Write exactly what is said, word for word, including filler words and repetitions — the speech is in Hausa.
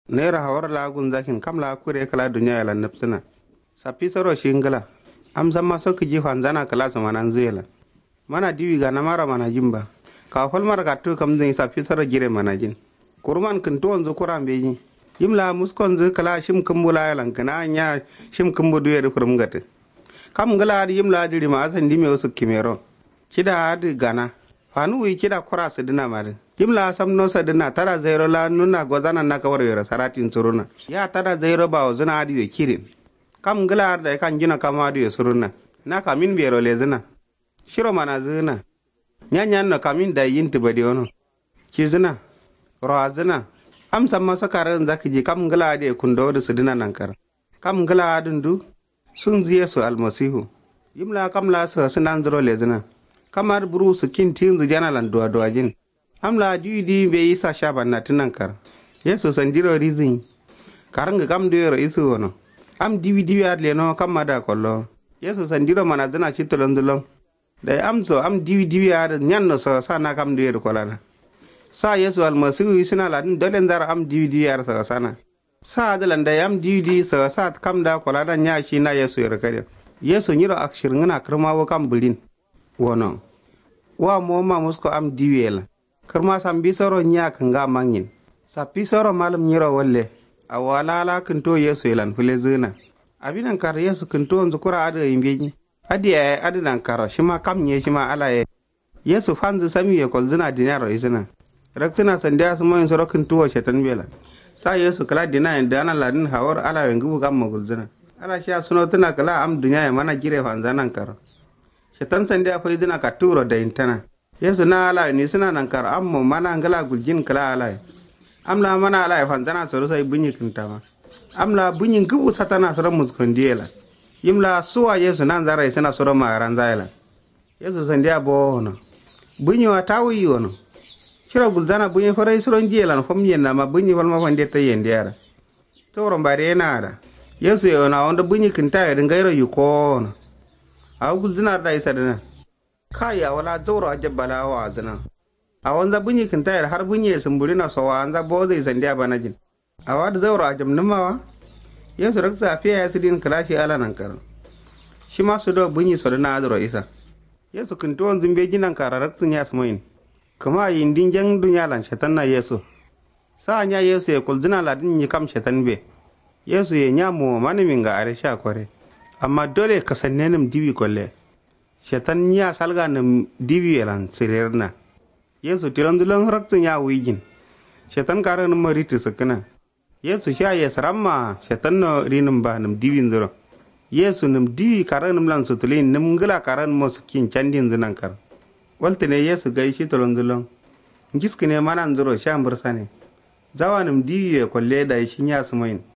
nera hawar la gun zakin kam la kure kala dunya la nafsina sapi soro shingala am zamma so kiji fanzana kala so manan zela mana diwi ga namara mana jimba ka fal mar gattu kam zin sapi soro jire manajin kurman kin to onzo kuram beji yimla muskon zu kala shim kumbula lan kana nya shim kumbu duye de furum gate kam ngala yimla diri ma asan dime wasu kimero kida adi gana fanu wi kida kura su dina mari yimla sam no sa dina tara zero la nuna gozana na kawar yoro saratin suruna ya tara zero ba zuna adi we kirin kam ngala da kan jina kama adi we suruna na kamin bero le zina shiro mana zina nya no kamin da yinti badi ono ki zina ro zina am samma sakaran zakiji kam ngala adi kundo da su dina nankar kam ngala adundu sun ziye su almasihu yimla kam la sa sunan zero le zina kamar buru su kin tin zu janalan duwa duwa jin amla diudi be isa shaban na tinankar yesu sandiro rizin karanga kam doyoro isu wono am diwi diwi adle no kam mada kollo yesu sandiro mana dana chitolon dulon dai am so am diwi diwi ad nyanno so sana kam doyoro kolana sa yesu almasihu isina la dole ndara am diwi diwi ar so sana sa adalan dai am diwi diwi so sa kam da kolana nya shi na yesu yoro kare yesu nyiro akshir ngana kramawo kam bulin wono wa moma musko am diwela karma sam bisoro nya kanga mangin sa pisoro malum nyiro wolle awala la kunto yesu elan fulezuna abinan kar yesu kunto nzukura ado imbeji adi e adinan karo shima kam nye shima ala e yesu fanzu sami ye kolzuna dinaro isina raktuna sandia sumo insoro kunto shetan bela sa yesu kala dina en dana ladin hawar ala wengu kam mogulzuna ala sha suno tuna kala am dunya e mana jire fanzanan karo shetan sande akwai dina ka turo da intana yesu na ala ni suna nan kar amma mana ngala guljin kala ala amla mana ala fanzana soro sai bunyi kintama amla bunyin gubu satana soro muskondiela yimla suwa yesu nan zara suna soro maran zaila yesu sande abono bunyi wa tawi yono shiro guldana bunyi farai soro njela fam yenna ma bunyi falma fande ta yendera toro bare na ada yesu yona onda bunyi kinta da ngairo yuko awgul zinar da isa dana kaya wala zauro ajabala wa zina awanza bunyi kin tayar har bunyi sumburi na sawa anza boze sandiya banajin awad zauro ajam numawa yesu raksa afiya yasidin kalashi ala nan kar shi ma su do bunyi so dana azro isa yesu kin to zumbe jinan kar raksun ya sumoyin kuma yindin jang dunya lan shaitan na yesu sa nya yesu ya kuldina ladin yi kam shaitan be yesu ya nyamo manimin ga arisha kware amma dole ka sanne nim diwi kolle shetan ya salga nim diwi elan sirerna yesu tirandulon raktu ya wijin shetan karan nim ritu sakana yesu sha ya saramma shetan no rinum ba nim diwi ndoro yesu nim diwi karan nim lan sutulin nim ngala karan mo skin candin zinankar waltene yesu gaishi tirandulon ngiskine manan ndoro sha mbursane zawanim diwi kolle da shi ya sumain